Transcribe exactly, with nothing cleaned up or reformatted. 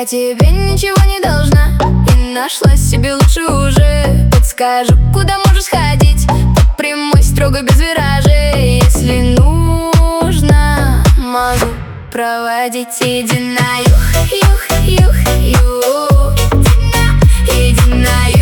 Я тебе ничего не должна, и нашла себе лучше уже. Подскажу, куда можешь ходить, по прямой, строго без виражей. Если нужно, могу проводить. Иди на юг, юг, юг, юг. Иди на